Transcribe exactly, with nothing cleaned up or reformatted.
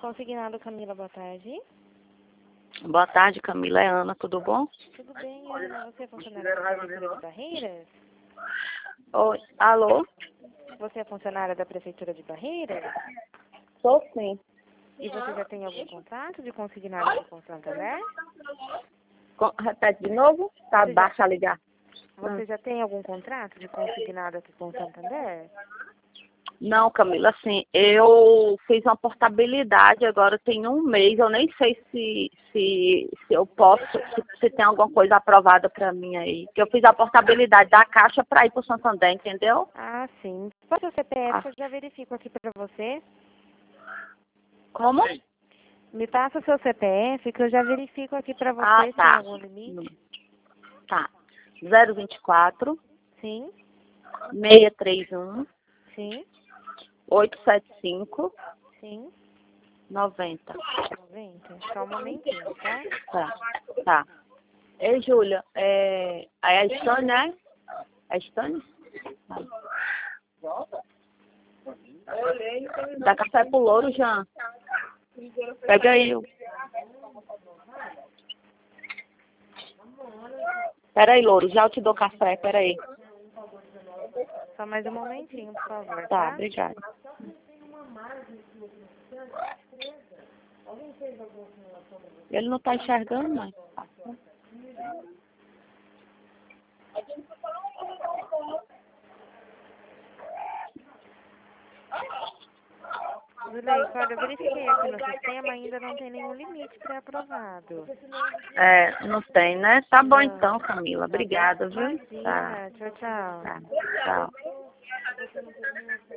Consignado, Camila, boa tarde. Boa tarde, Camila. É Ana, tudo bom? Tudo bem, Ana? Você é funcionária da Prefeitura de Barreiras? Oi, alô? Você é funcionária da Prefeitura de Barreiras? Sou sim. E você já tem algum contrato de consignado aqui com o Santander? Com- repete de novo? Tá Você já, baixa a ligar. você já tem algum contrato de consignado aqui com o Santander? Não, Camila, assim, eu fiz uma portabilidade agora tem um mês, eu nem sei se, se, se eu posso, se, se tem alguma coisa aprovada pra mim aí. Que eu fiz a portabilidade da Caixa pra ir pro Santander, entendeu? Ah, sim. Pode o C P F Ah, que eu já verifico aqui pra você. como? Me passa o seu C P F que eu já verifico aqui pra Ah, você se tem tá. algum limite. Tá. zero vinte e quatro, Sim, seiscentos e trinta e um, sim, oitocentos e setenta e cinco, sim. noventa. noventa. Só um momentinho, tá? Tá, tá. Ei, Júlia, é, aí é a Stone, né? É a Stone? Vai. Dá café pro louro, Jean. Pega aí. o- Pera aí, louro, já eu te dou café, pera aí. Só mais um momentinho, por favor, Tá, tá? obrigada. Ele não tá enxergando, mãe? Zuleika, olha, eu verifiquei aqui no sistema, ainda não tem nenhum limite pré-aprovado. É, não tem, né? Tá bom Não. então, Camila. Obrigada, viu? Tá, Imagina. Tchau, tchau. tá. Tchau.